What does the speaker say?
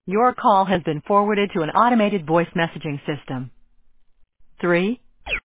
Your call has been forwarded to an automated voice messaging system. 3